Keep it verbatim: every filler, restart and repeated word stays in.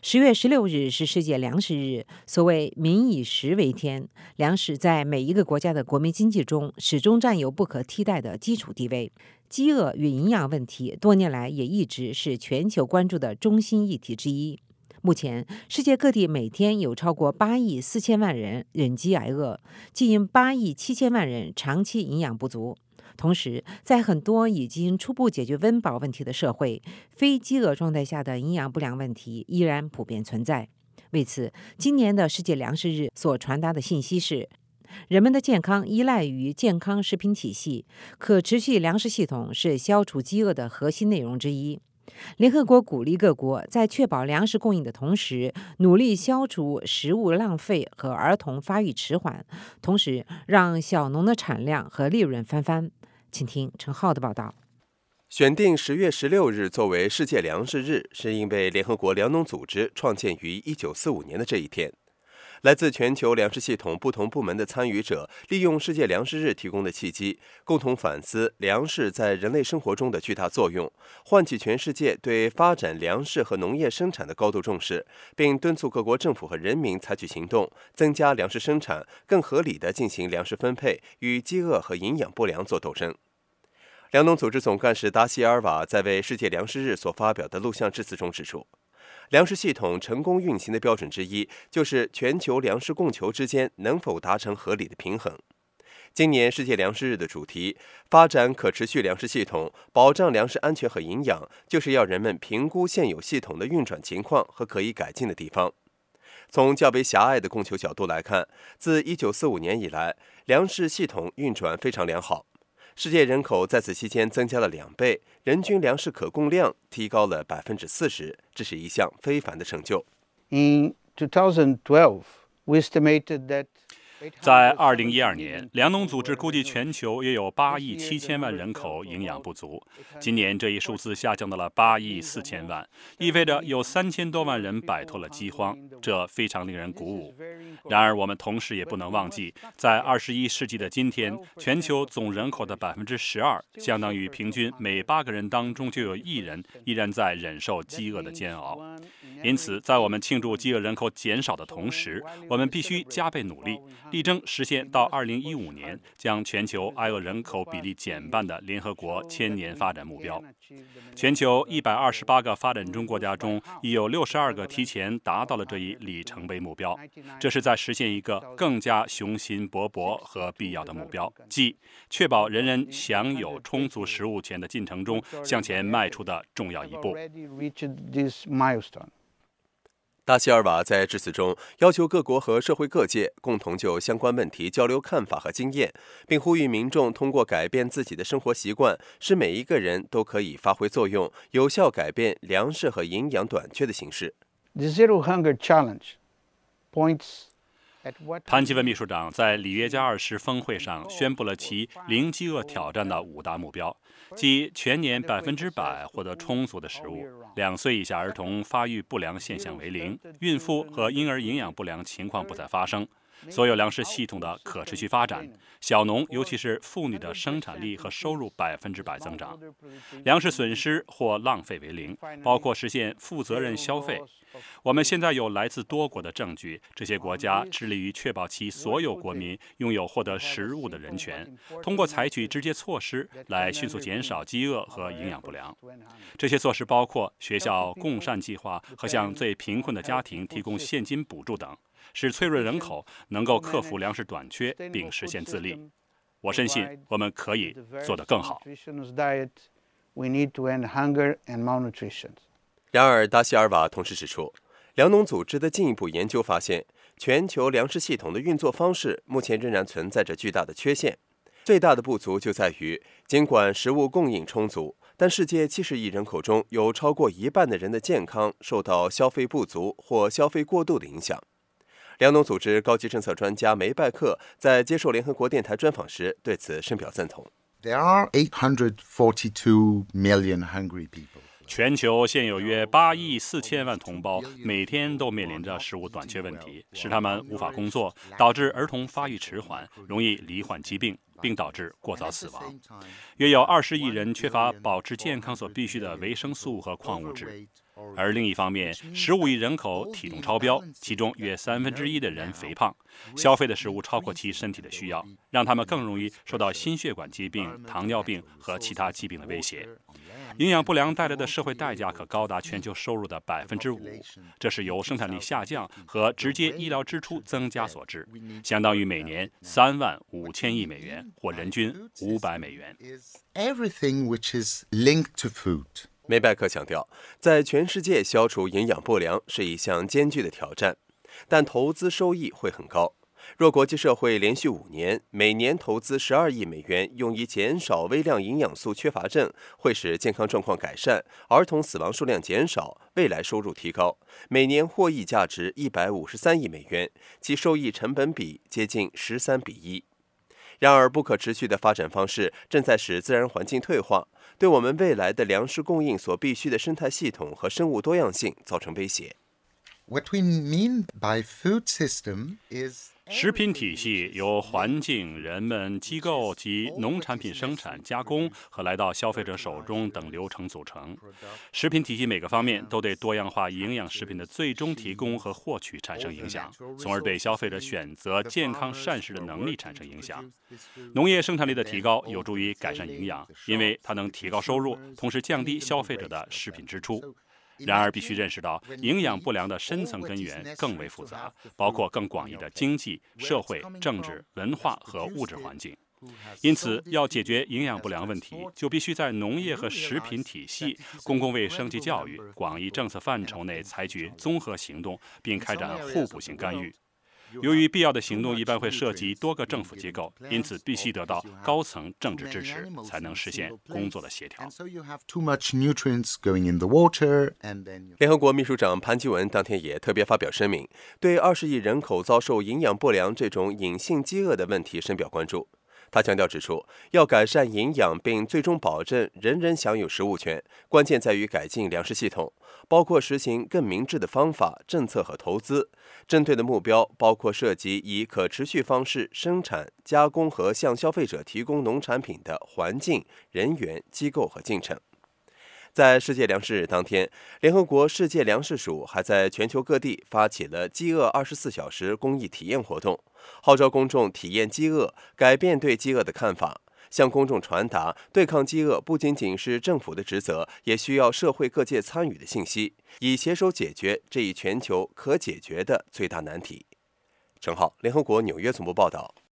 十月十六日是世界粮食日，所谓民以食为天，粮食在每一个国家的国民经济中始终占有不可替代的基础地位。饥饿与营养问题多年来也一直是全球关注的中心议题之一。目前，世界各地每天有超过八亿四千万人忍饥挨饿，近八亿七千万人长期营养不足。同时，在很多已经初步解决温饱问题的社会，非饥饿状态下的营养不良问题依然普遍存在。为此，今年的世界粮食日所传达的信息是：人们的健康依赖于健康食品体系，可持续粮食系统是消除饥饿的核心内容之一。联合国鼓励各国在确保粮食供应的同时，努力消除食物浪费和儿童发育迟缓，同时让小农的产量和利润翻番。请听陈浩的报道。 选定十月十六日作为世界粮食日，是因为联合国粮农组织创建于一九四五年的这一天。来自全球粮食系统不同部门的参与者，利用世界粮食日提供的契机，共同反思粮食在人类生活中的巨大作用，唤起全世界对发展粮食和农业生产的高度重视，并敦促各国政府和人民采取行动，增加粮食生产，更合理地进行粮食分配，与饥饿和营养不良作斗争。粮农组织总干事达西尔瓦在为世界粮食日所发表的录像致辞中指出，粮食系统成功运行的标准之一，就是全球粮食供求之间能否达成合理的平衡。今年世界粮食日的主题“发展可持续粮食系统，保障粮食安全和营养”，就是要人们评估现有系统的运转情况和可以改进的地方。从较为狭隘的供求角度来看，自一九四五年以来，粮食系统运转非常良好。世界人口在此期间增加了两倍，人均粮食可供量提高了百分之四十，这是一项非凡的成就。 In twenty twelve, we estimated that 在二零一二年，粮农组织估计全球约有八亿七千万人口营养不足。今年这一数字下降到了八亿四千万，意味着有三千多万人摆脱了饥荒，这非常令人鼓舞。然而，我们同时也不能忘记，在二十一世纪的今天，全球总人口的百分之十二，相当于平均每八个人当中就有一人依然在忍受饥饿的煎熬。因此，在我们庆祝饥饿人口减少的同时，我们必须加倍努力，力争实现到二零一五年将全球挨饿人口比例减半的联合国千年发展目标。全球一百二十八个发展中国家中，已有六十二个提前达到了这一里程碑目标。这是在实现一个更加雄心勃勃和必要的目标，即确保人人享有充足食物前的进程中向前迈出的重要一步。 达西尔瓦在致辞中要求各国和社会各界共同就相关问题交流看法和经验，并呼吁民众通过改变自己的生活习惯，使每一个人都可以发挥作用，有效改变粮食和营养短缺的形势。 The Zero Hunger Challenge points 潘基文秘书长在里约加二十峰会上宣布了其零饥饿挑战的五大目标，即全年百分之百获得充足的食物，两岁以下儿童发育不良现象为零，孕妇和婴儿营养不良情况不再发生，所有粮食系统的可持续发展，小农尤其是妇女的生产力和收入百分之百增长，粮食损失或浪费为零，包括实现负责任消费。我们现在有来自多国的证据，这些国家致力于确保其所有国民拥有获得食物的人权，通过采取直接措施来迅速减少饥饿和营养不良。这些措施包括学校共膳计划和向最贫困的家庭提供现金补助等，使脆弱人口能够克服粮食短缺并实现自立。我深信我们可以做得更好。 然而，达西尔瓦同时指出，粮农组织的进一步研究发现，全球粮食系统的运作方式目前仍然存在着巨大的缺陷。最大的不足就在于，尽管食物供应充足，但世界七十亿人口中有超过一半的人的健康受到消费不足或消费过度的影响。粮农组织高级政策专家梅拜克在接受联合国电台专访时对此深表赞同。 There are eight hundred forty-two million hungry people. 全球现有约八亿四千万同胞，每天都面临着食物短缺问题，使他们无法工作，导致儿童发育迟缓，容易罹患疾病，并导致过早死亡。约有二十亿人缺乏保持健康所必需的维生素和矿物质。 而另一方面，十五亿人口体重超标，其中约三分之一的人肥胖，消费的食物超过其身体的需要，让他们更容易受到心血管疾病、糖尿病和其他疾病的威胁。营养不良带来的社会代价可高达全球收入的百分之五，这是由生产力下降和直接医疗支出增加所致，相当于每年三万五千亿美元，或人均五百美元。 Everything which is linked to food. 梅拜克强调，在全世界消除营养不良是一项艰巨的挑战，但投资收益会很高。若国际社会连续五年每年投资十二亿美元用以减少微量营养素缺乏症，会使健康状况改善，儿童死亡数量减少，未来收入提高，每年获益价值一百五十三亿美元，其收益成本比接近十三比一。然而，不可持续的发展方式正在使自然环境退化，对我们未来的粮食供应所必需的生态系统和生物多样性造成威胁。 What we mean by food system is 食品体系由环境、人们、机构及农产品生产、加工和来到消费者手中等流程组成。食品体系每个方面都对多样化营养食品的最终提供和获取产生影响，从而对消费者选择健康膳食的能力产生影响。农业生产力的提高有助于改善营养，因为它能提高收入，同时降低消费者的食品支出。然而，必须认识到，营养不良的深层根源更为复杂，包括更广义的经济、社会、政治、文化和物质环境。因此，要解决营养不良问题，就必须在农业和食品体系、公共卫生及教育、广义政策范畴内采取综合行动，并开展互补性干预。由于必要的行动一般会涉及多个政府机构，因此必须得到高层政治支持，才能实现工作的协调。 联合国秘书长潘基文当天也特别发表声明，对二十亿人口遭受营养不良这种隐性饥饿的问题深表关注。他强调指出，要改善营养并最终保证人人享有食物权，关键在于改进粮食系统，包括实行更明智的方法、政策和投资。针对的目标包括涉及以可持续方式生产、加工和向消费者提供农产品的环境、人员、机构和进程。在世界粮食日当天，联合国世界粮食署还在全球各地发起了饥饿二十四小时公益体验活动，号召公众体验饥饿，改变对饥饿的看法，向公众传达对抗饥饿不仅仅是政府的职责，也需要社会各界参与的信息，以携手解决这一全球可解决的最大难题。陈浩，联合国纽约总部报道。